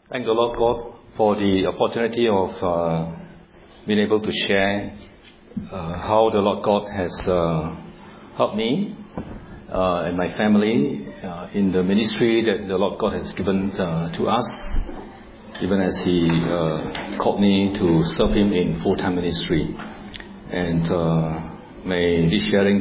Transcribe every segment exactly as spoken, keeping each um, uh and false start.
Thank the Lord God for the opportunity of uh, being able to share uh, how the Lord God has uh, helped me uh, and my family uh, in the ministry that the Lord God has given uh, to us, even as He uh, called me to serve Him in full-time ministry. And uh, may this sharing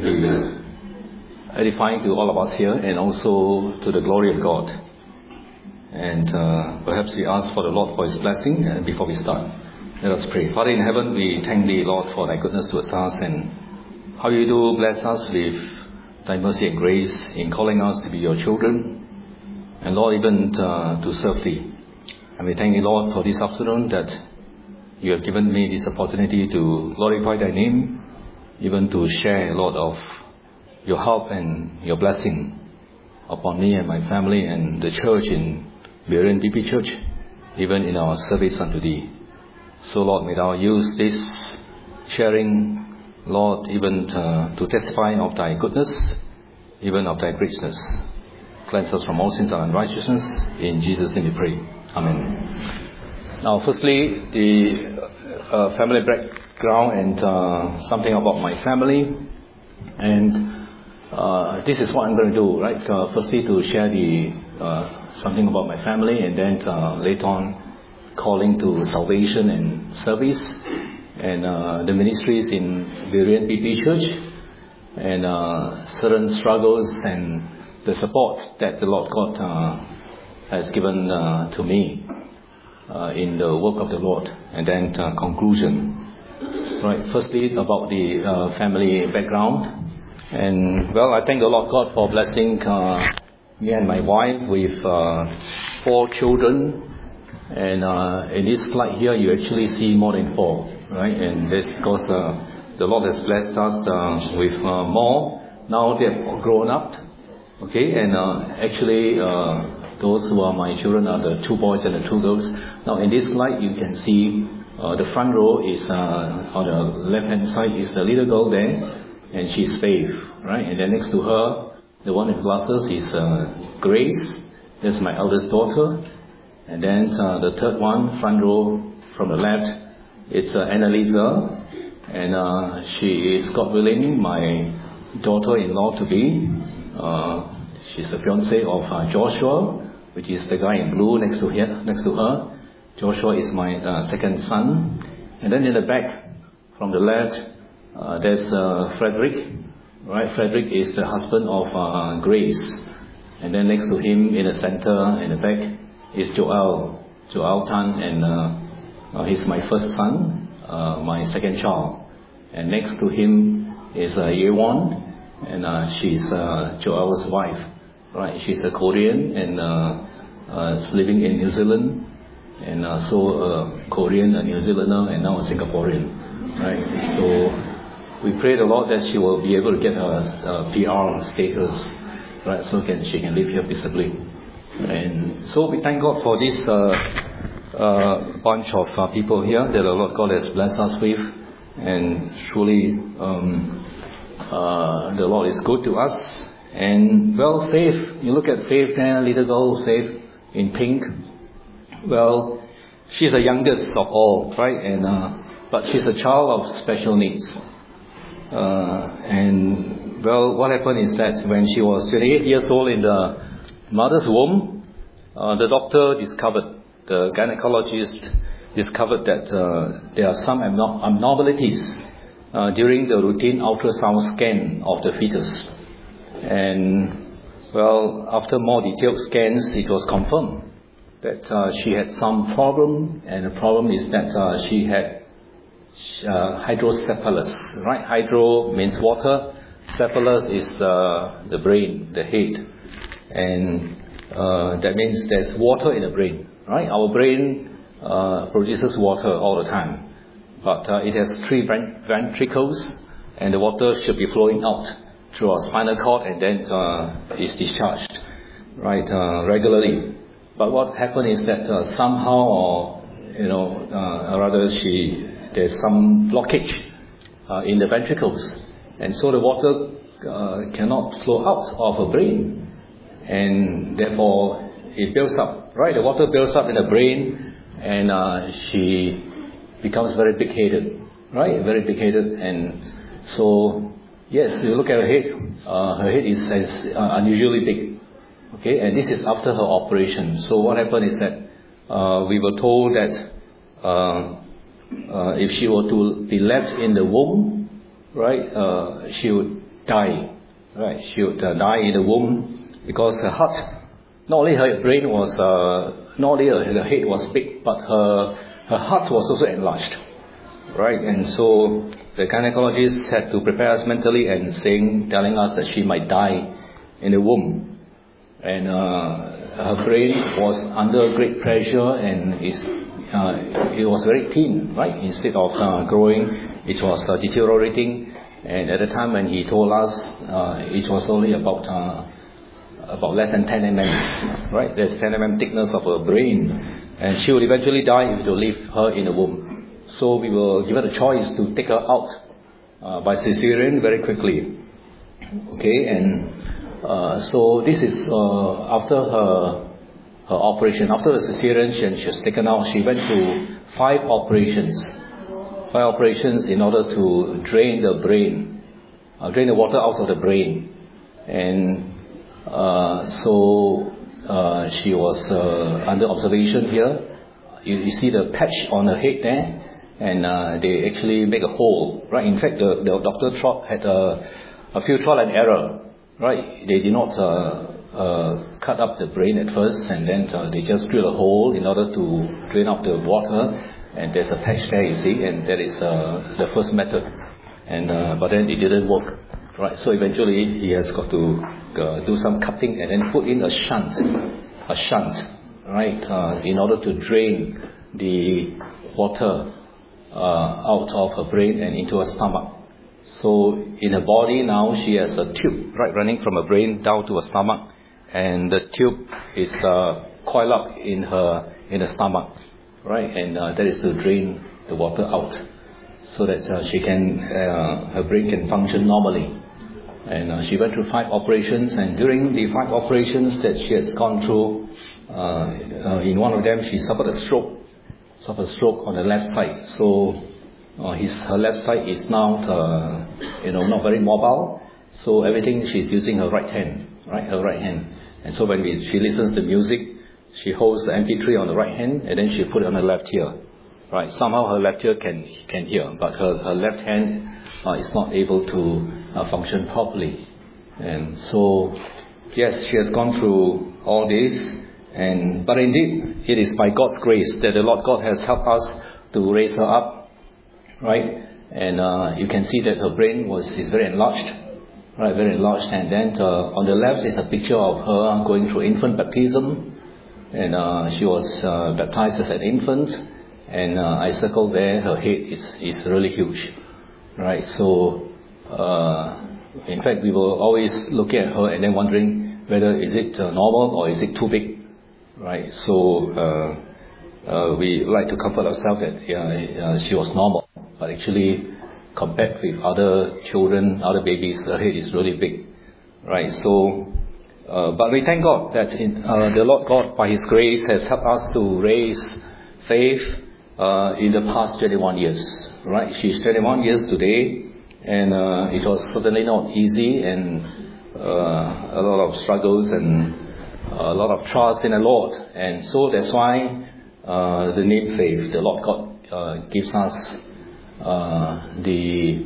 be edifying to all of us here and also to the glory of God. And uh, perhaps we ask for the Lord for His blessing. And before we start, let us pray. Father in heaven, we thank Thee, Lord, for Thy goodness towards us and how You do bless us with Thy mercy and grace in calling us to be Your children, and Lord, even uh, to serve Thee. And we thank Thee, Lord, for this afternoon that You have given me this opportunity to glorify Thy name, even to share, Lord, of Your help and Your blessing upon me and my family and the church in Berean P P Church, even in our service unto Thee. So, Lord, may Thou use this sharing, Lord, even uh, to testify of Thy goodness, even of Thy greatness. Cleanse us from all sins and unrighteousness. In Jesus' name we pray. Amen. Now, firstly, the uh, family background and uh, something about my family. And uh, this is what I'm going to do, right? Uh, firstly, to share the uh, something about my family, and then uh, later on calling to salvation and service, and uh, the ministries in Berean P P Church, and uh, certain struggles and the support that the Lord God uh, has given uh, to me uh, in the work of the Lord, and then uh, conclusion. Right. Firstly, about the uh, family background, and well, I thank the Lord God for blessing Uh, me and my wife with uh, four children, and uh, in this slide here you actually see more than four, right? And that's because uh, the Lord has blessed us uh, with uh, more. Now they've grown up, okay, and uh, actually uh, those who are my children are the two boys and the two girls. Now in this slide you can see uh, the front row is uh, on the left hand side is the little girl there, and she's Faith, right? And then next to her, the one with glasses is uh, Grace. That's my eldest daughter. And then uh, the third one, front row from the left, it's uh, Annalisa. And uh, she is, God willing, my daughter-in-law to be. Uh, she's the fiancée of uh, Joshua, which is the guy in blue next to her. Next to her. Joshua is my uh, second son. And then in the back, from the left, uh, there's uh, Frederick. Right, Frederick is the husband of uh, Grace, and then next to him in the center, in the back, is Joel, Joel Tan, and uh, uh, he's my first son, uh, my second child. And next to him is uh, Yewon, and uh, she's uh, Joel's wife. Right, she's a Korean and uh, uh, living in New Zealand, and uh, so uh, Korean, a New Zealander, and now a Singaporean. Right, so we pray the Lord that she will be able to get her, her P R status, right, so can she can live here peaceably. And so we thank God for this uh, uh, bunch of uh, people here that the Lord God has blessed us with, and truly um, uh, the Lord is good to us. And well, Faith, you look at Faith there, little girl Faith in pink. Well, she's the youngest of all, right? And uh, but she's a child of special needs. Uh, and well, what happened is that when she was twenty-eight years old in the mother's womb, uh, the doctor discovered, the gynecologist discovered that uh, there are some abnorm- abnormalities uh, during the routine ultrasound scan of the fetus. And well, after more detailed scans, it was confirmed that uh, she had some problem, and the problem is that uh, she had Uh, hydrocephalus, right? Hydro means water, cephalus is uh, the brain, the head, and uh, that means there's water in the brain, right? Our brain uh, produces water all the time, but uh, it has three ventricles, and the water should be flowing out through our spinal cord, and then uh, is discharged, right, uh, regularly. But what happened is that uh, somehow, or you know, uh, rather she there's some blockage uh, in the ventricles, and so the water uh, cannot flow out of her brain, and therefore it builds up right? The water builds up in the brain, and uh, she becomes very big-headed, right? Very big-headed, and so yes, you look at her head. Uh, her head is, is uh, unusually big, okay? And this is after her operation. So what happened is that uh, we were told that uh, uh, if she were to be left in the womb, right, uh, she would die, right? She would uh, die in the womb because her heart, not only her brain was, uh, not only her, her head was big, but her her heart was also enlarged, right? And so the gynecologist had to prepare us mentally and saying, telling us that she might die in the womb, and uh, her brain was under great pressure, and is uh, it was very thin, right? Instead of uh, growing, it was uh, deteriorating. And at the time when he told us, uh, it was only about uh, about less than ten millimeters, right? There's ten millimeters thickness of her brain, and she would eventually die if you leave her in the womb. So we were given a choice to take her out uh, by cesarean very quickly. Okay, and uh, so this is uh, after her her operation. After the cesarean, she, she was taken out. She went through five operations, five operations in order to drain the brain, uh, drain the water out of the brain, and uh, so uh, she was uh, under observation here. You, you see the patch on her head there. And uh, they actually make a hole, right? In fact, the, the doctor had a, a few trial and error, right? They did not uh, uh, cut up the brain at first, and then uh, they just drill a hole in order to drain out the water. And there's a patch there, you see, and that is uh, the first method. And uh, but then it didn't work, right? So eventually he has got to uh, do some cutting and then put in a shunt, a shunt, right? Uh, in order to drain the water Uh, out of her brain and into her stomach. So in her body now she has a tube, right, running from her brain down to her stomach, and the tube is uh, coiled up in her in her stomach, right, and uh, that is to drain the water out, so that uh, she can uh, her brain can function normally. And uh, she went through five operations, and during the five operations that she has gone through, uh, uh, in one of them she suffered a stroke. Suffered a stroke on the left side, so uh, his her left side is now uh, you know not very mobile. So everything she's using her right hand, right, her right hand. And so when we, she listens to music, she holds the M P three on the right hand, and then she put it on her left ear, right. Somehow her left ear can can hear, but her her left hand uh, is not able to uh, function properly. And so yes, she has gone through all this. And but indeed, it is by God's grace that the Lord God has helped us to raise her up, right? And uh, you can see that her brain was is very enlarged, right? Very enlarged. And then uh, on the left is a picture of her going through infant baptism, and uh, she was uh, baptized as an infant. And uh, I circled there. Her head is is really huge, right? So uh, in fact, we were always looking at her and then wondering whether is it uh, normal or is it too big. Right, so uh, uh, we like to comfort ourselves that uh, uh, she was normal, but actually compared with other children, other babies, her head is really big, right? So, uh, but we thank God that in, uh, the Lord God, by His grace, has helped us to raise faith uh, in the past twenty-one years, right? She's twenty-one years today, and uh, it was certainly not easy, and uh, a lot of struggles and a lot of trust in the Lord. And so that's why uh, the name faith, the Lord God uh, gives us uh, the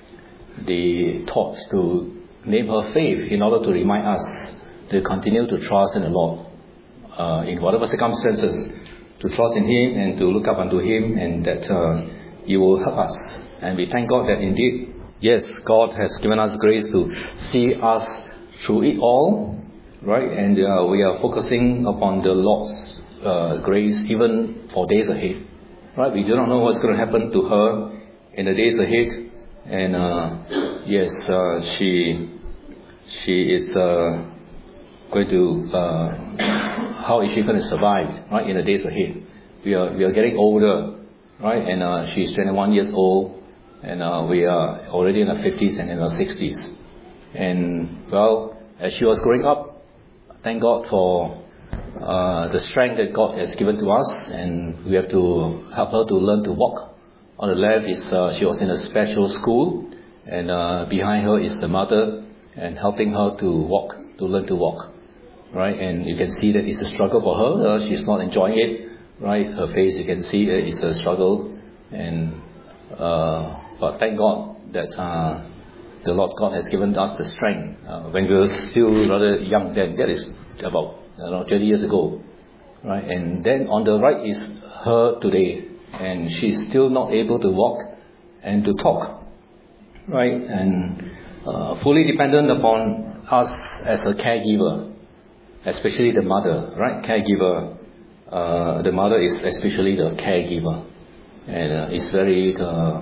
the thoughts to name her faith in order to remind us to continue to trust in the Lord uh, in whatever circumstances, to trust in Him and to look up unto Him, and that uh, He will help us. And we thank God that indeed, yes, God has given us grace to see us through it all. Right, and uh, we are focusing upon the Lord's uh, grace even for days ahead. Right, we do not know what's going to happen to her in the days ahead, and uh, yes, uh, she she is uh, going to. Uh, how is she going to survive? Right, in the days ahead, we are we are getting older, right, and uh, she's twenty-one years old, and uh, we are already in our fifties and in our sixties, and well, as she was growing up. Thank God for uh, the strength that God has given to us, and we have to help her to learn to walk. On the left is uh, she was in a special school, and uh, behind her is the mother, and helping her to walk, to learn to walk, right? And you can see that it's a struggle for her. Uh, she's not enjoying it, right? Her face, you can see uh, it's a struggle, and uh, but thank God that uh, the Lord God has given us the strength. Uh, when we were still rather young then, that is about you know, twenty years ago, right? And then on the right is her today, and she's still not able to walk and to talk, right? And uh, fully dependent upon us as a caregiver, especially the mother, right? Caregiver, uh, the mother is especially the caregiver, and uh, it's very uh,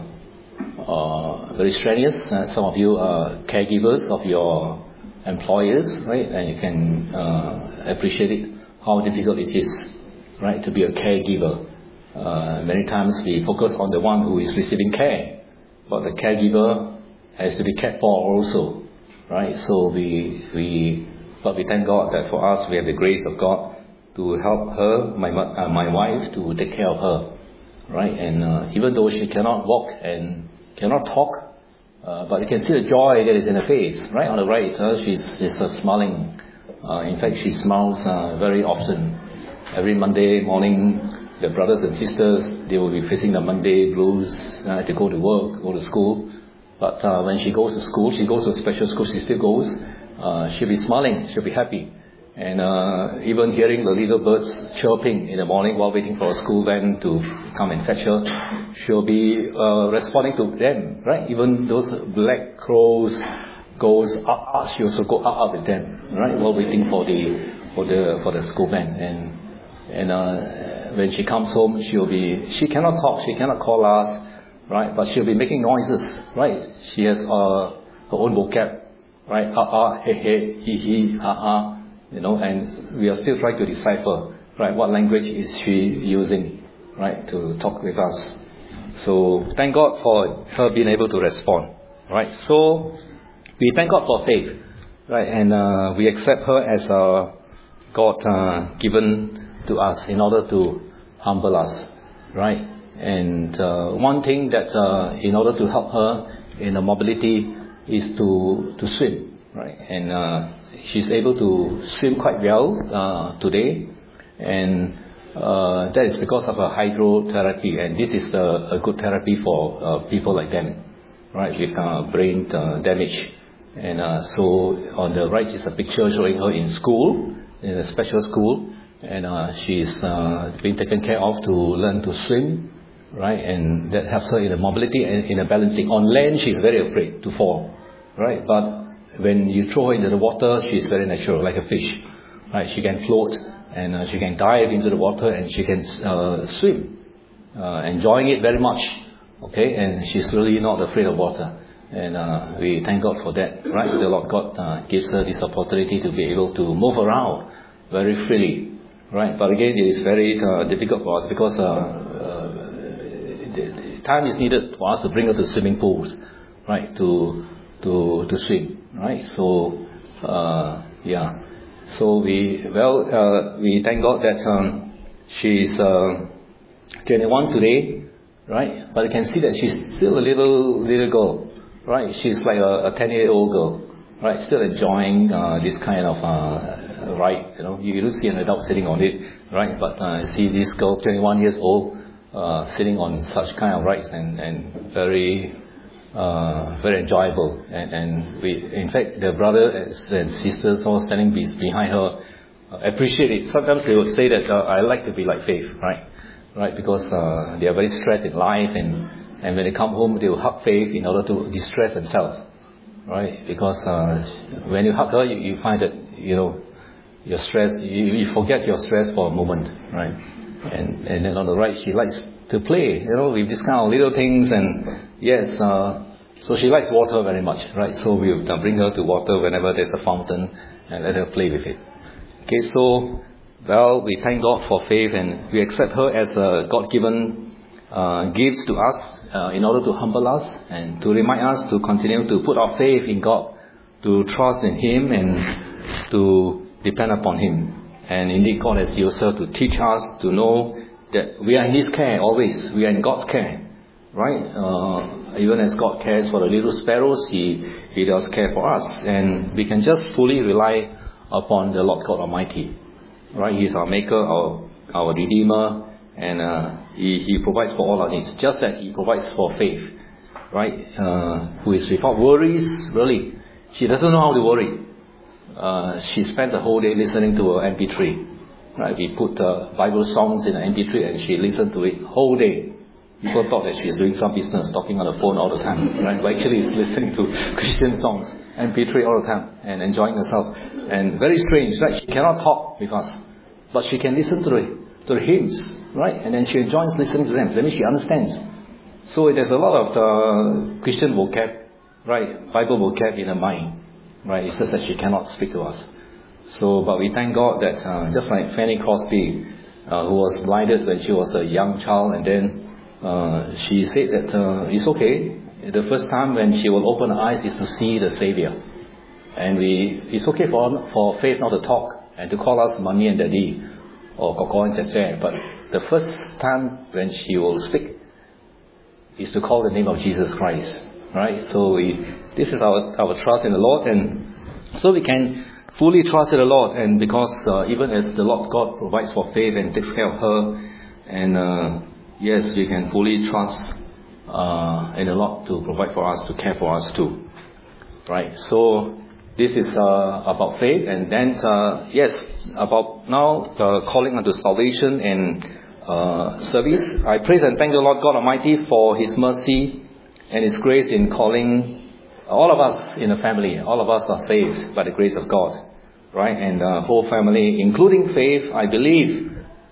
uh, very strenuous. Uh, some of you are caregivers of your employers, right? And you can uh, appreciate it, how difficult it is, right, to be a caregiver. Uh, many times we focus on the one who is receiving care, but the caregiver has to be cared for also, right? So we we but we thank God that for us we have the grace of God to help her, my uh, my wife, to take care of her, right? And uh, even though she cannot walk and cannot talk, uh, but you can see the joy that is in her face, right? On the right, uh, she's she's uh, smiling. Uh, in fact, she smiles uh, very often. Every Monday morning, the brothers and sisters, they will be facing the Monday blues uh, to go to work, go to school. But uh, when she goes to school, she goes to a special school, she still goes. Uh, she'll be smiling, she'll be happy. And uh, even hearing the little birds chirping in the morning while waiting for a school van to come and fetch her, she'll be uh, responding to them, right? Even those black crows goes up, up, she also go up, up with them, right? While waiting for the for the for the school van. And and uh, when she comes home, she'll be she cannot talk, she cannot call us, right? But she'll be making noises, right? She has uh, her own vocab, right? Ah ah, hey hey, he he, ah ah. You know, and we are still trying to decipher, right, what language is she using, right, to talk with us. So thank God for her being able to respond, right. So we thank God for faith, right, and uh, we accept her as uh, God uh, given to us in order to humble us, right. And uh, one thing that uh, in order to help her in the mobility is to to swim, right, and uh, she's able to swim quite well uh, today, and uh, that is because of her hydrotherapy, and this is a, a good therapy for uh, people like them, right, with uh, brain uh, damage. And uh, so on the right is a picture showing her in school, in a special school, and uh, she's uh, being taken care of to learn to swim, right, and that helps her in the mobility and in the balancing. On land, she's very afraid to fall, right, but when you throw her into the water, she's very natural, like a fish, right? She can float, and uh, she can dive into the water, and she can uh, swim, uh, enjoying it very much, okay? And she's really not afraid of water, and uh, we thank God for that, right? The Lord God uh, gives her this opportunity to be able to move around very freely, right? But again, it is very uh, difficult for us because uh, uh, the, the time is needed for us to bring her to swimming pools, right? To to to swim. Right, so uh, yeah, so we well uh, we thank God that um, she's uh, twenty-one today, right? But you can see that she's still a little little girl, right? She's like a ten-year-old girl, right? Still enjoying uh, this kind of uh, ride. You know, you don't see an adult sitting on it, right? But uh, see this girl, twenty-one years old, uh, sitting on such kind of rides, and and very. Uh, very enjoyable, and, and we, in fact, the brothers and sisters all standing be, behind her uh, appreciate it. Sometimes they would say that uh, I like to be like Faith, right, right, because uh, they are very stressed in life, and and when they come home, they will hug Faith in order to distress themselves, right? Because uh, when you hug her, you, you find that you know your stress, you, you forget your stress for a moment, right? And and then on the right, she likes to play, you know, with these kind of little things, and yes, uh, so she likes water very much, right? So we'll bring her to water whenever there's a fountain and let her play with it. Okay, so, well, we thank God for Faith, and we accept her as a God-given uh, gift to us uh, in order to humble us and to remind us to continue to put our faith in God, to trust in Him and to depend upon Him. And indeed, God has used her to teach us to know that we are in His care always. We are in God's care, right? Uh, even as God cares for the little sparrows, He He does care for us, and we can just fully rely upon the Lord God Almighty, right? He's our Maker, our our Redeemer, and uh, He He provides for all our needs, just that He provides for faith, right? Uh, who is without worries, really. She doesn't know how to worry. Uh, she spends the whole day listening to an M P three. Right? We put uh, Bible songs in an M P three and she listened to it whole day. People thought that she's doing some business, talking on the phone all the time. Right? But actually, she's listening to Christian songs, M P three all the time, and enjoying herself. And very strange, right? She cannot talk with us, but she can listen to the to the hymns, right? And then she enjoys listening to them. That means she understands. So there's a lot of the Christian vocab, right? Bible vocab in her mind. Right, it's just that she cannot speak to us. So, but we thank God that uh, just like Fanny Crosby, uh, who was blinded when she was a young child, and then uh, she said that uh, it's okay. The first time when she will open her eyes is to see the Savior, and we it's okay for for faith not to talk and to call us mommy and daddy or koko and tete. But the first time when she will speak is to call the name of Jesus Christ. Right, so we, this is our our trust in the Lord, and so we can fully trust in the Lord. And because uh, even as the Lord God provides for faith and takes care of her, and uh, yes, we can fully trust uh, in the Lord to provide for us, to care for us too. Right, so this is uh, about faith, and then uh, yes, about now the calling unto salvation and uh, service. I praise and thank the Lord God Almighty for His mercy and His grace in calling all of us in the family. All of us are saved by the grace of God, right? And the whole family, including Faith, I believe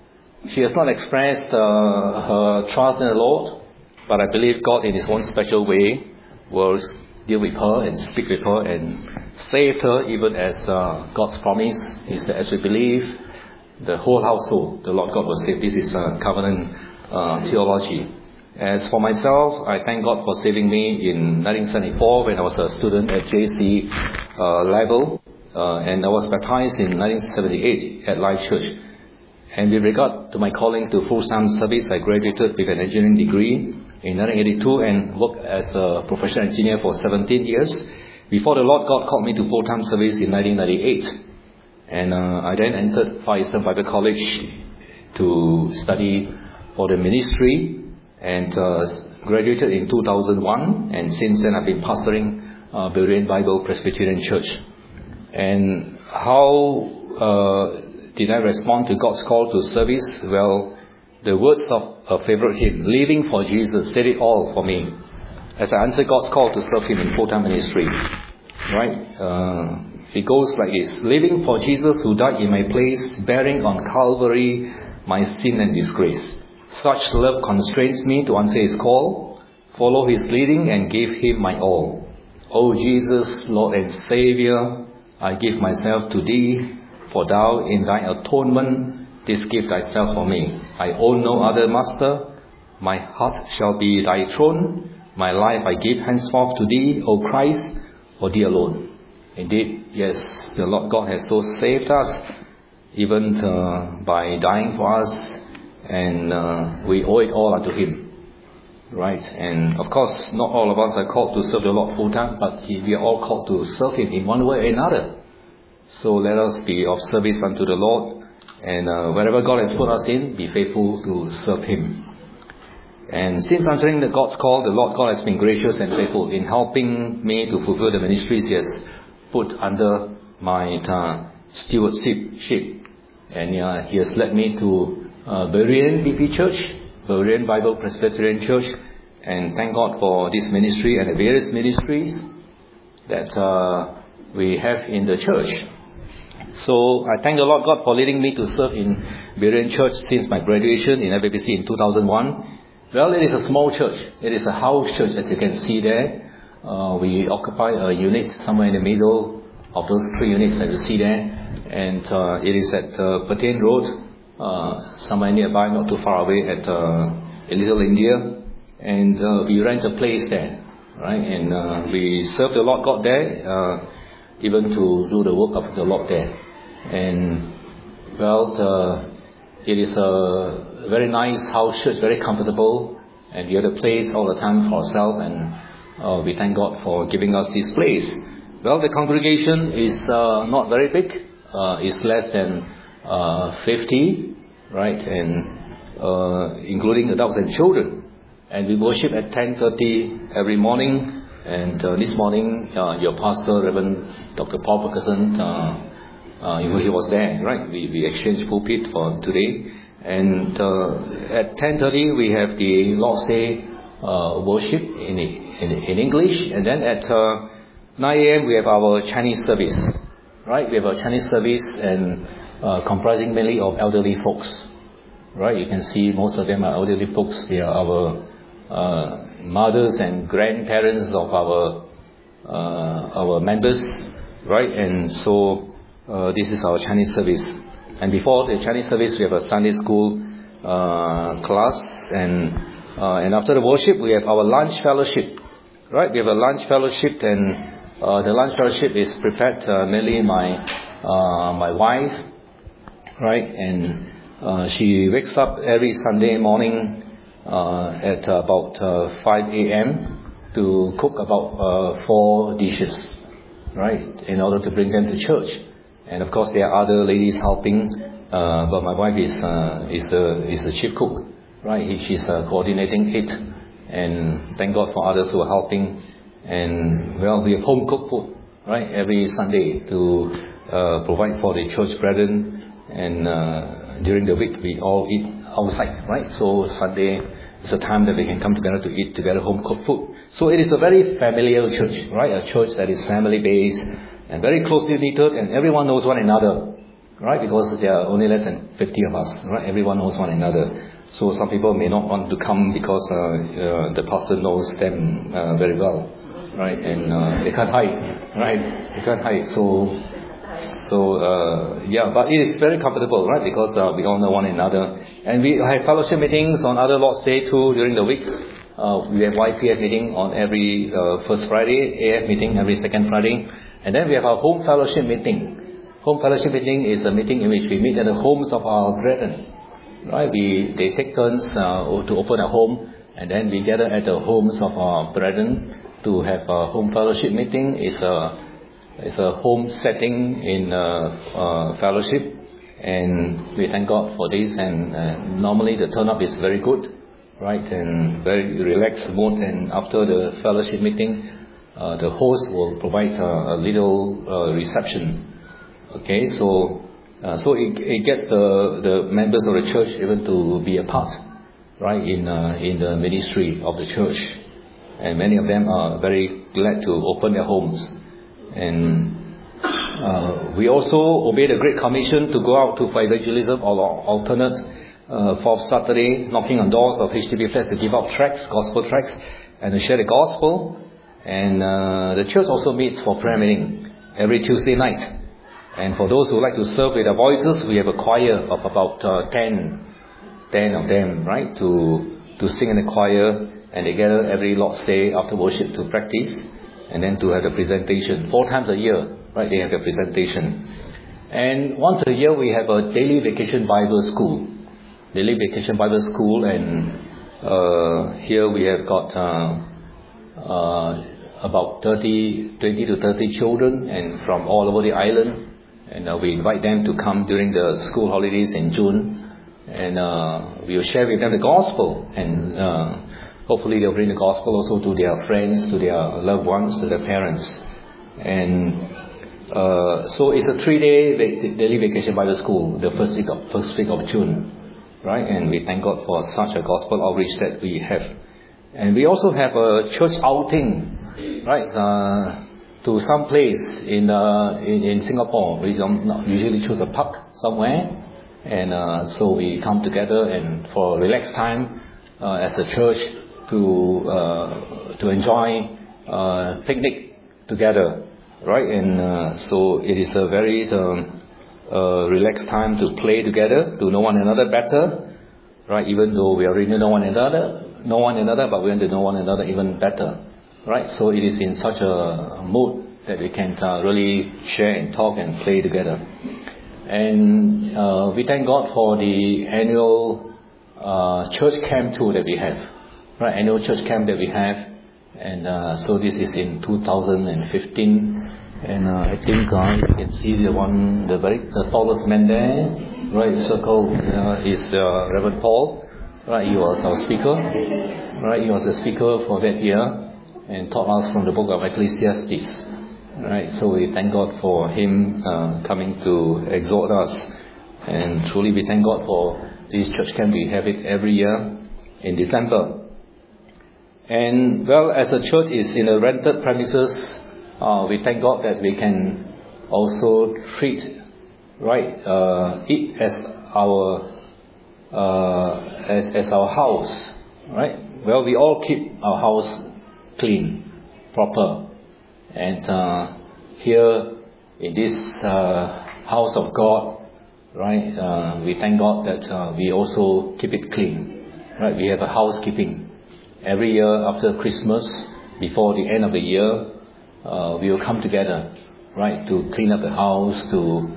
she has not expressed uh, her trust in the Lord, but I believe God in His own special way will deal with her and speak with her and save her, even as uh, God's promise is that as we believe, the whole household, the Lord God will save. This is uh, covenant uh, theology. As for myself, I thank God for saving me in nineteen seventy-four when I was a student at J C uh, level, uh, and I was baptized in nineteen seventy-eight at Life Church. And with regard to my calling to full-time service, I graduated with an engineering degree in nineteen eighty-two and worked as a professional engineer for seventeen years before the Lord God called me to full-time service in nineteen ninety-eight. And uh, I then entered Far Eastern Bible College to study for the ministry, and uh, graduated in two thousand one, and since then I've been pastoring uh, Berean Bible Presbyterian Church. And how uh, did I respond to God's call to service? Well, the words of a favorite hymn, Living for Jesus, said it all for me as I answered God's call to serve Him in full-time ministry. Right? Uh, it goes like this: living for Jesus who died in my place, bearing on Calvary my sin and disgrace. Such love constrains me to answer His call, follow His leading and give Him my all. O Jesus, Lord and Saviour, I give myself to Thee, for Thou in Thy atonement didst give Thyself for me. I own no other master, my heart shall be Thy throne, my life I give henceforth to Thee, O Christ, for Thee alone. Indeed, yes, the Lord God has so saved us, even uh, by dying for us, and uh, we owe it all unto Him, right? And of course, not all of us are called to serve the Lord full time, but we are all called to serve Him in one way or another. So let us be of service unto the Lord, and uh, wherever God has put us in, be faithful to serve Him. And since answering the God's call, the Lord God has been gracious and faithful in helping me to fulfill the ministries He has put under my uh, stewardship. And uh, He has led me to Uh, Berean B P Church, Berean Bible Presbyterian Church, and thank God for this ministry and the various ministries that uh, we have in the church. So I thank the Lord God for leading me to serve in Berean Church since my graduation in F A B C in two thousand one. Well, it is a small church. It is a house church, as you can see there. Uh, we occupy a unit somewhere in the middle of those three units that you see there, and uh, it is at uh, Petain Road. Uh, somewhere nearby, not too far away, at uh, Little India, and uh, we rent a place there, right? And uh, we serve the Lord God there, uh, even to do the work of the Lord there. And Well, the, it is a very nice house church, very comfortable, and we have a place all the time for ourselves, and uh, we thank God for giving us this place. Well, the congregation is uh, not very big. Uh, it's less than uh, fifty, right, and uh, including adults and children. And we worship at ten thirty every morning. And uh, this morning, uh, your pastor, Reverend Doctor Paul Ferguson, uh, uh, he was there, right? We, we exchanged pulpit for today. And uh, at ten thirty, we have the Lord's Day uh, worship in, in in English. And then at uh, nine a.m., we have our Chinese service, right? We have a Chinese service and uh, comprising mainly of elderly folks, right? You can see most of them are elderly folks. They are our uh, mothers and grandparents of our uh, our members, right? And so uh, this is our Chinese service. And before the Chinese service, we have a Sunday school uh, class, and uh, and after the worship, we have our lunch fellowship, right? We have a lunch fellowship, and uh, the lunch fellowship is prepared uh, mainly my uh, my wife, right? And uh, she wakes up every Sunday morning uh, at about uh, five a.m. to cook about uh, four dishes, right? In order to bring them to church. And of course, there are other ladies helping, uh, but my wife is uh, is the is the chief cook, right? He, she's uh, coordinating it, and thank God for others who are helping. And well, we have home cooked food, right? Every Sunday to uh, provide for the church brethren, and uh, during the week we all eat outside, right? So Sunday is a time that we can come together to eat together home cooked food. So it is a very familiar church, right? A church that is family based and very closely knitted, and everyone knows one another, right? Because there are only less than fifty of us, right? Everyone knows one another. So some people may not want to come because uh, uh, the pastor knows them uh, very well, right? And uh, they can't hide, right? They can't hide. So, so uh, yeah, but it is very comfortable, right? Because uh, we all know one another, and we have fellowship meetings on other Lord's Day too during the week. Uh, we have Y P F meeting on every uh, first Friday, A F meeting every second Friday. And then we have our home fellowship meeting. Home fellowship meeting is a meeting in which we meet at the homes of our brethren. Right? We they take turns uh, to open a home, and then we gather at the homes of our brethren to have a home fellowship meeting. It's a it's a home setting in uh, uh, fellowship, and we thank God for this. And uh, normally the turn up is very good, right? And very relaxed mood. And after the fellowship meeting, Uh, the host will provide uh, a little uh, reception. Okay, so uh, so it, it gets the, the members of the church even to be a part, right, in uh, in the ministry of the church. And many of them are very glad to open their homes. And uh, we also obey the Great Commission to go out to for evangelism or alternate uh, fourth Saturday, knocking on doors of H D B flats to give out tracts, gospel tracts, and to share the gospel. And uh, the church also meets for prayer meeting every Tuesday night. And for those who like to serve with their voices, we have a choir of about uh, ten, ten of them, right, to to sing in the choir. And they gather every Lord's Day after worship to practice, and then to have the presentation. Four times a year, right, they have a presentation. And once a year we have a daily vacation Bible school. Daily vacation Bible school, and uh, here we have got Uh, Uh, about thirty, twenty to thirty children, and from all over the island, and uh, we invite them to come during the school holidays in June, and uh, we will share with them the gospel, and uh, hopefully they'll bring the gospel also to their friends, to their loved ones, to their parents. And uh, so it's a three-day vac- daily vacation Bible school, the first week of first week of June, right? And we thank God for such a gospel outreach that we have. And we also have a church outing, right, uh, to some place in, uh, in in Singapore. We don't usually choose a park somewhere, and uh, so we come together and for relaxed time uh, as a church to uh, to enjoy uh, picnic together, right? And uh, so it is a very um, uh, relaxed time to play together, to know one another better, right? Even though we already know one another. know one another, but we want to know one another even better, right? So it is in such a mood that we can uh, really share and talk and play together. And uh, we thank God for the annual uh, church camp too that we have, right? Annual church camp that we have, and uh, so this is in two thousand fifteen, and uh, I think uh, you can see the one, the very the tallest man there, right? Circle uh, is uh, Reverend Paul, right? He was our speaker, right? He was the speaker for that year and taught us from the book of Ecclesiastes. Right, so we thank God for him uh, coming to exhort us, and truly we thank God for this church camp. We have it every year in December. And well, as a church is in a rented premises, uh, we thank God that we can also treat right uh, it as our uh, as as our house. Right. Well, we all keep our house clean, proper. And uh, here in this uh, house of God, right, uh, we thank God that uh, we also keep it clean, right? We have a housekeeping. Every year after Christmas, before the end of the year, uh, we will come together, right, to clean up the house, to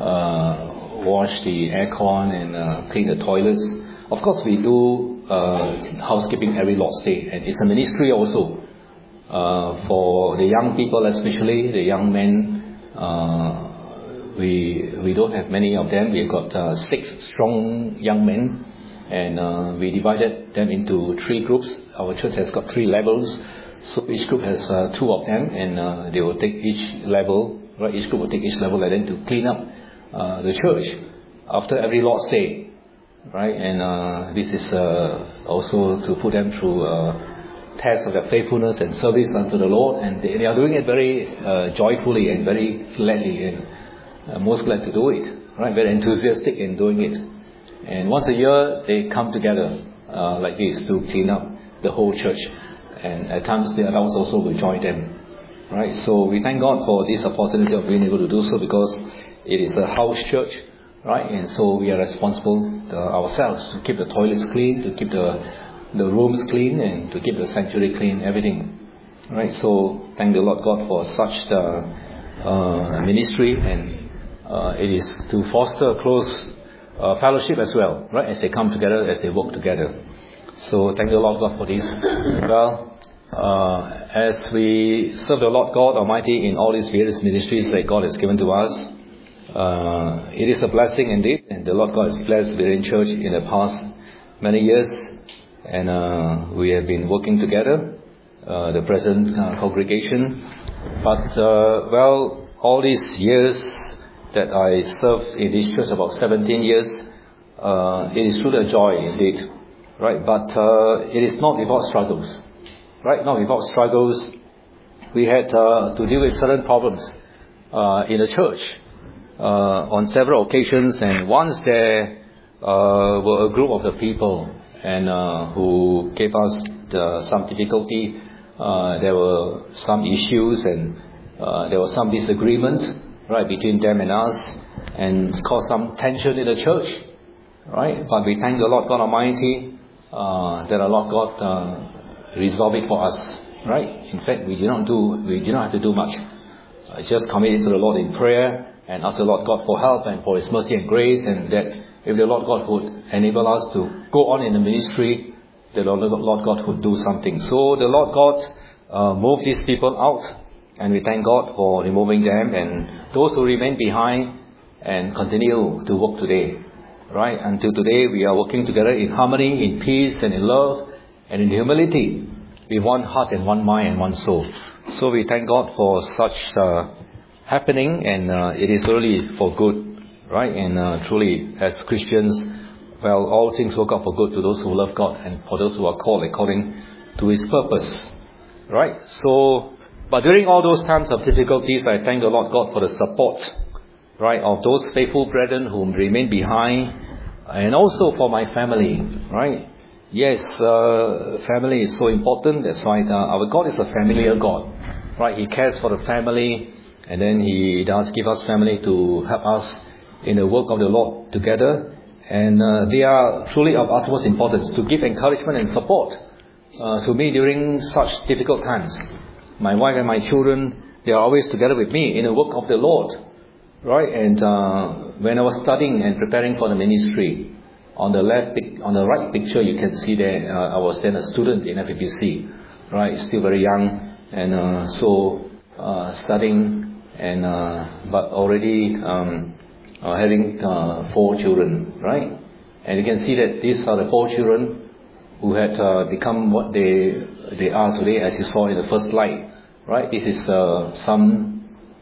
uh, wash the aircon and uh, clean the toilets. Of course, we do uh, housekeeping every Lord's Day, and it's a ministry also. Uh, for the young people, especially the young men, uh, we we don't have many of them. We've got uh, six strong young men, and uh, we divided them into three groups. Our church has got three levels, so each group has uh, two of them, and uh, they will take each level. Right, each group will take each level, and then to clean up uh, the church after every Lord's Day. Right, and uh, this is uh, also to put them through. Uh, test of their faithfulness and service unto the Lord, and they, they are doing it very uh, joyfully and very gladly, and uh, most glad to do it, right? Very enthusiastic in doing it. And once a year they come together uh, like this to clean up the whole church, and at times the adults also will join them, right? So we thank God for this opportunity of being able to do so, because it is a house church, right? And so we are responsible uh, ourselves to keep the toilets clean, to keep the the rooms clean, and to keep the sanctuary clean, everything. Right, so thank the Lord God for such the uh, ministry, and uh, it is to foster close uh, fellowship as well, right, as they come together, as they work together. So thank the Lord God for this. Well, uh, as we serve the Lord God Almighty in all these various ministries that God has given to us, uh, it is a blessing indeed, and the Lord God has blessed Berean Church in the past many years. And uh, we have been working together, uh, the present uh, congregation. But, uh, well, all these years that I served in this church, about seventeen years, uh, it is truly a joy indeed, right? But uh, it is not without struggles, right? Not without struggles. We had uh, to deal with certain problems uh, in the church uh, on several occasions. And once there uh, were a group of the people and uh, who gave us the, some difficulty. Uh, there were some issues, and uh, there was some disagreement, right, between them and us, and caused some tension in the church, right? But we thank the Lord God Almighty uh, that the Lord God uh, resolved it for us, right? In fact, we did not do, we did not have to do much. Uh, just commit it to the Lord in prayer and ask the Lord God for help and for His mercy and grace, and that if the Lord God would enable us to go on in the ministry, the Lord God would do something. So the Lord God uh, moved these people out, and we thank God for removing them, and those who remain behind and continue to work today. Right? Until today, we are working together in harmony, in peace, and in love, and in humility, with one heart and one mind and one soul. So we thank God for such uh, happening, and uh, it is really for good. Right, and uh, truly, as Christians, well, all things work out for good to those who love God and for those who are called according to His purpose. Right, so, but during all those times of difficulties, I thank the Lord God for the support, right, of those faithful brethren who remain behind, and also for my family, right. Yes, uh, family is so important. That's why uh, our God is a familiar God, right. He cares for the family, and then He does give us family to help us in the work of the Lord together, and uh, they are truly of utmost importance to give encouragement and support uh, to me during such difficult times. My wife and my children, they are always together with me in the work of the Lord, right? And uh, when I was studying and preparing for the ministry, on the left, on the right picture, you can see that uh, I was then a student in F E B C, right? Still very young, and uh, so uh, studying, and uh, but already um, uh, having uh, four children, right? And you can see that these are the four children who had uh, become what they they are today, as you saw in the first slide, right? This is uh, some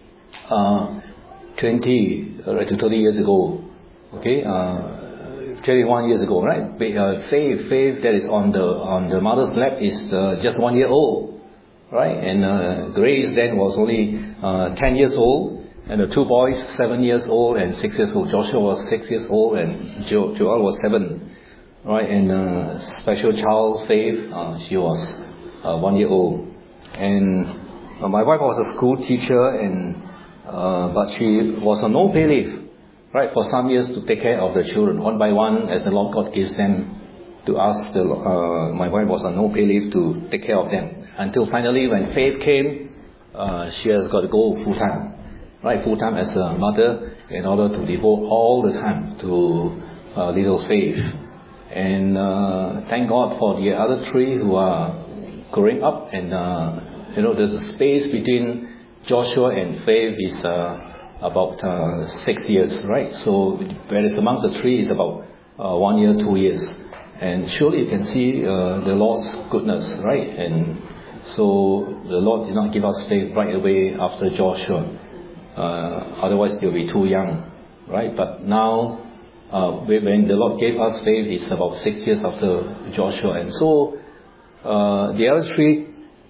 uh, twenty uh, to thirty years ago, okay? Uh, twenty-one years ago, right? Uh, Faith, Faith that is on the on the mother's lap is uh, just one year old, right? And uh, Grace then was only uh, ten years old, and the two boys, seven years old and six years old. Joshua was six years old, and jo- Joel was seven, right? And uh, special child Faith, uh, she was uh, one year old, and uh, my wife was a school teacher, and uh, but she was on no pay leave. Right, for some years to take care of the children, one by one, as the Lord God gives them to us. The, uh, my wife was on no pay leave to take care of them. Until finally, when Faith came, uh, she has got to go full time. Right, full time as a mother, in order to devote all the time to uh, little Faith. And uh, thank God for the other three who are growing up. And uh, you know, there's a space between Joshua and Faith is. Uh, about uh, six years, right? So whereas amongst the three is about uh, one year, two years. And surely you can see uh, the Lord's goodness, right? And so the Lord did not give us Faith right away after Joshua. Uh, otherwise they'll be too young, right? But now, uh, when the Lord gave us Faith, it's about six years after Joshua. And so uh, the other three,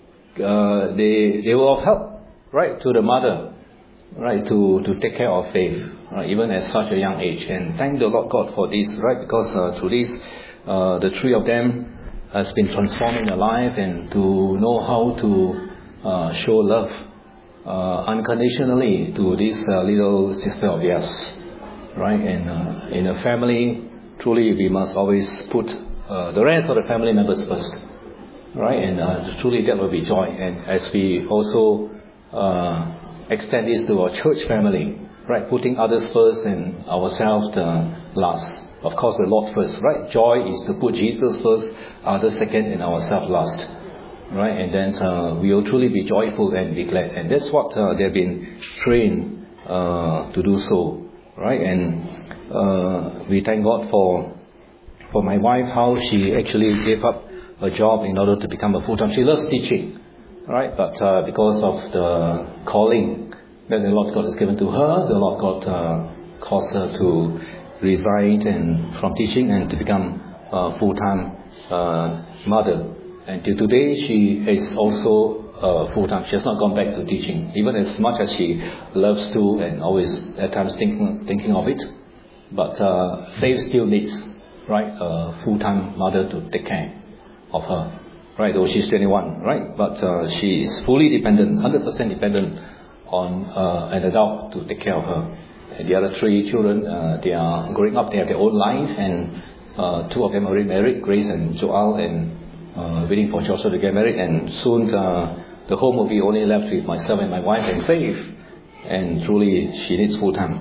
uh, they, they were of help, right, to the mother. Right, to, to take care of Faith, right, even at such a young age. And thank the Lord God for this, right, because uh, through this, uh, the three of them has been transformed in their life, and to know how to uh, show love uh, unconditionally to this uh, little sister of theirs, right. And uh, in a family, truly we must always put uh, the rest of the family members first, right, and uh, truly that will be joy. And as we also uh, extend this to our church family, right? Putting others first and ourselves uh, last. Of course, the Lord first, right? Joy is to put Jesus first, others second, and ourselves last, right? And then uh, we will truly be joyful and be glad. And that's what uh, they've been trained uh, to do so, right? And uh, we thank God for for my wife, how she actually gave up a job in order to become a full-time. She loves teaching. Right, but uh, because of the calling that the Lord God has given to her, the Lord God uh, caused her to resign and from teaching and to become a full-time uh, mother. And till today, she is also uh, full-time. She has not gone back to teaching, even as much as she loves to and always at times thinking thinking of it. But uh, Faith still needs, right, a full-time mother to take care of her. Right, though she's twenty-one, right? But uh, she is fully dependent, one hundred percent dependent on uh, an adult to take care of her. And the other three children, uh, they are growing up, they have their own life, and uh, two of them are already married, Grace and Joel, and uh, waiting for Joshua to get married. And soon uh, the home will be only left with myself and my wife and Faith. And truly, she needs full time.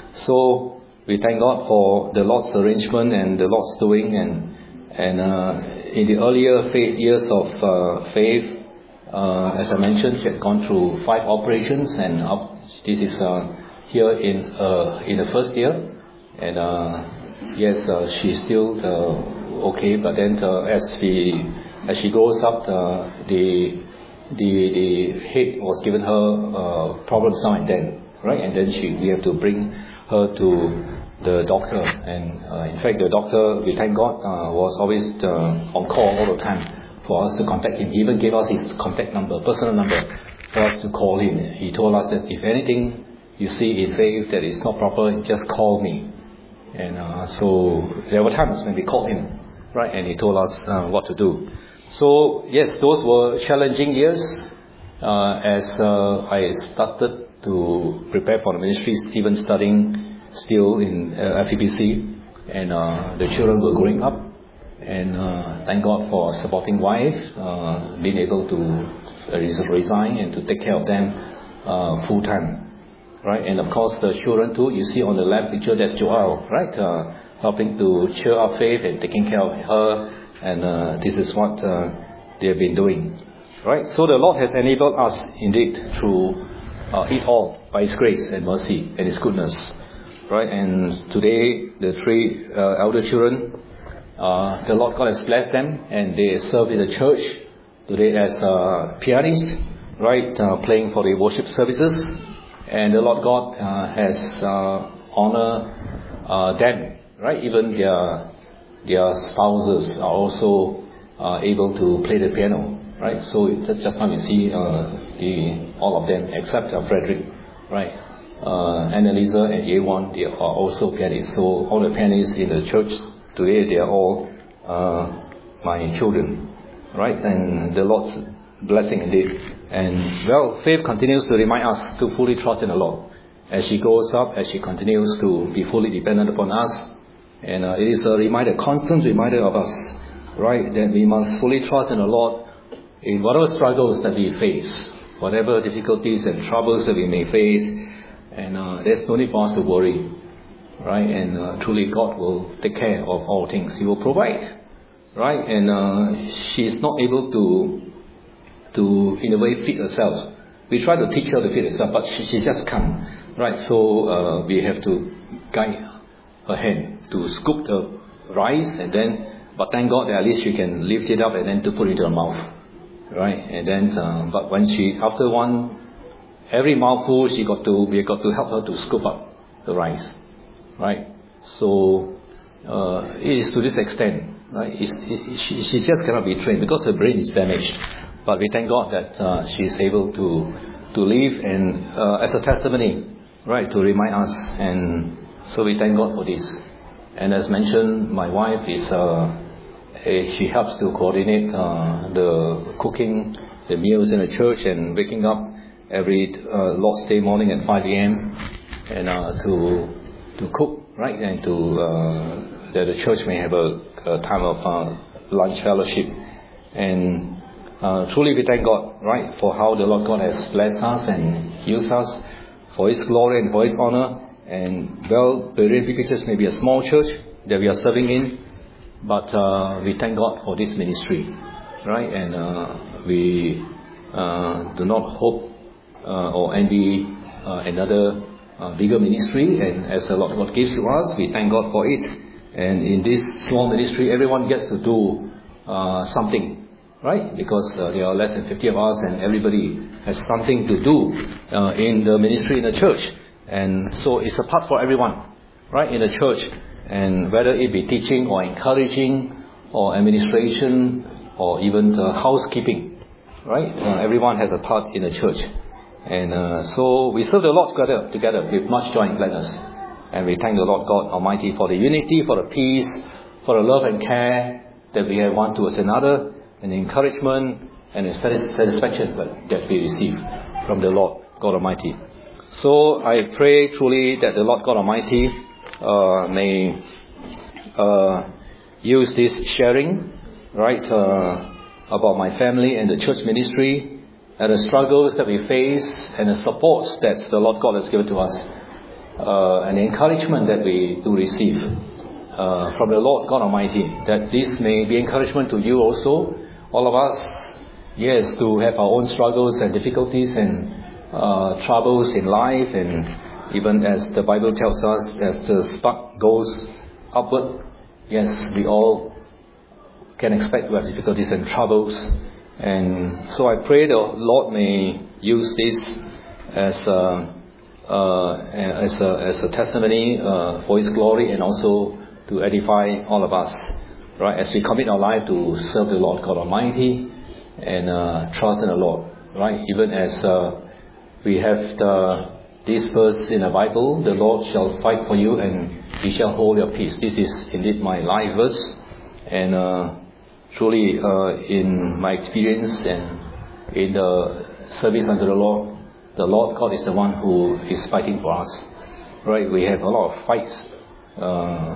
So we thank God for the Lord's arrangement and the Lord's doing, and and. Uh, In the earlier faith years of uh, Faith, uh, as I mentioned, she had gone through five operations, and up, this is uh, here in uh, in the first year. And uh, yes, uh, she's still uh, okay. But then, uh, as we as she grows up, uh, the the the head was given her uh, problems now and then, right? And then she we have to bring her to the doctor, and uh, in fact the doctor, we thank God, uh, was always uh, on call all the time for us to contact him. He even gave us his contact number, personal number, for us to call him. He told us that if anything you see in Faith that is not proper, just call me. And uh, so there were times when we called him, right, and he told us uh, what to do. So yes, those were challenging years uh, as uh, I started to prepare for the ministry, even studying still in uh, F E B C, and uh, the children were growing up, and uh, thank God for a supporting wife, uh, being able to uh, resign and to take care of them uh, full time. right? And of course the children too. You see on the left picture, that's Joelle, right? Uh, helping to cheer up Faith and taking care of her, and uh, this is what uh, they have been doing, right? So the Lord has enabled us indeed through uh, it all by His grace and mercy and His goodness, right? And today the three uh, elder children, uh, the Lord God has blessed them, and they serve in the church today as uh, pianists, right? Uh, playing for the worship services, and the Lord God uh, has uh, honored uh, them, right? Even their their spouses are also uh, able to play the piano, right? So just, just now you see uh, the all of them except uh, Frederick, right? Uh, Annalisa and Yewan, they are also pianists. So all the pianists in the church today, they are all uh, my children, right? And the Lord's blessing indeed. And well, Faith continues to remind us to fully trust in the Lord as she grows up, as she continues to be fully dependent upon us. And uh, it is a reminder, constant reminder of us, right, that we must fully trust in the Lord in whatever struggles that we face, whatever difficulties and troubles that we may face. And uh, there's no need for us to worry, right? And uh, truly God will take care of all things. He will provide, right? And uh, she's not able to, to in a way, feed herself. We try to teach her to feed herself, but she, she just can't, right? So uh, we have to guide her hand to scoop the rice, and then, but thank God that at least she can lift it up and then to put it into her mouth, right? And then, uh, but when she, after one, every mouthful, she got to, we got to help her to scoop up the rice, right? So, uh, it is to this extent, right? It's, it, she, she just cannot be trained because her brain is damaged. But we thank God that uh, she is able to, to live and, uh, as a testimony, right, to remind us. And so we thank God for this. And as mentioned, my wife is, uh, a, she helps to coordinate uh, the cooking, the meals in the church, and waking up every uh, Lord's Day morning at five a.m. and uh, to to cook, right, and to uh, that the church may have a, a time of uh, lunch fellowship. And uh, truly we thank God, right, for how the Lord God has blessed us and used us for His glory and for His honor. And well, Berean Big Pictures may be a small church that we are serving in, but uh, we thank God for this ministry, right? And uh, we uh, do not hope uh, or envy uh, another uh, bigger ministry. And as the Lord God gives to us, we thank God for it. And in this small ministry, everyone gets to do uh, something, right? Because uh, there are less than fifty of us, and everybody has something to do uh, in the ministry in the church. And so it's a part for everyone, right, in the church. And whether it be teaching or encouraging or administration or even the housekeeping, right? Uh, everyone has a part in the church. And uh, so we serve the Lord together, together with much joy and gladness. And we thank the Lord God Almighty for the unity, for the peace, for the love and care that we have one towards another, and the encouragement and the satisfaction that we receive from the Lord God Almighty. So I pray truly that the Lord God Almighty uh, may uh, use this sharing, right, uh, about my family and the church ministry, and the struggles that we face, and the supports that the Lord God has given to us, uh, and the encouragement that we do receive uh, from the Lord God Almighty, that this may be encouragement to you also, all of us, yes, to have our own struggles and difficulties and Uh, troubles in life. And even as the Bible tells us, as the spark goes upward, yes, we all can expect to have difficulties and troubles. And so I pray the Lord may use this as a, uh, as a, as a testimony uh, for His glory, and also to edify all of us, right, as we commit our life to serve the Lord God Almighty and uh, trust in the Lord, right, even as uh, we have the, this verse in the Bible, the Lord shall fight for you and He shall hold your peace. This is indeed my life verse. And uh, truly uh, in my experience and in the service unto the Lord, the Lord God is the one who is fighting for us. Right? We have a lot of fights uh,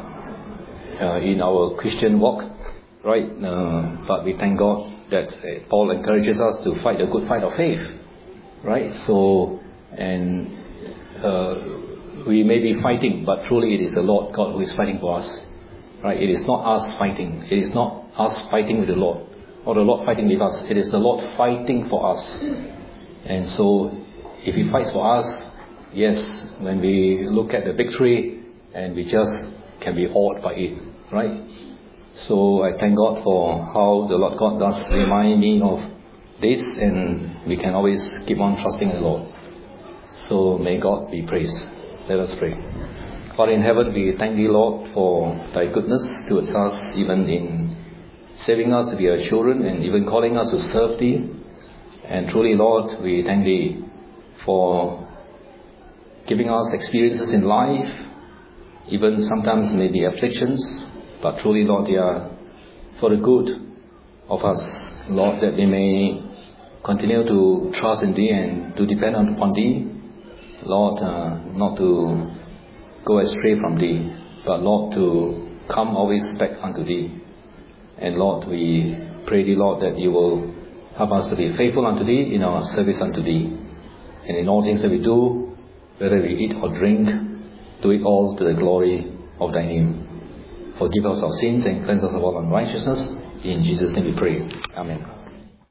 uh, in our Christian walk. Right? Uh, but we thank God that uh, Paul encourages us to fight the good fight of faith. Right? So, and uh, we may be fighting, but truly it is the Lord God who is fighting for us. Right? It is not us fighting. It is not us fighting with the Lord, or the Lord fighting with us. It is the Lord fighting for us. And so, if He fights for us, yes, when we look at the victory, and we just can be awed by it, right? So I thank God for how the Lord God does remind me of this, and we can always keep on trusting the Lord. So may God be praised. Let us pray. Father in heaven, we thank Thee, Lord, for Thy goodness towards us, even in saving us to be Your children, and even calling us to serve Thee. And truly, Lord, we thank Thee for giving us experiences in life, even sometimes maybe afflictions, but truly, Lord, they are for the good of us, Lord, that we may continue to trust in Thee and to depend upon Thee, Lord, uh, not to go astray from Thee, but Lord, to come always back unto Thee. And Lord, we pray Thee, Lord, that You will help us to be faithful unto Thee in our service unto Thee. And in all things that we do, whether we eat or drink, do it all to the glory of Thy name. Forgive us our sins and cleanse us of all unrighteousness. In Jesus' name we pray. Amen.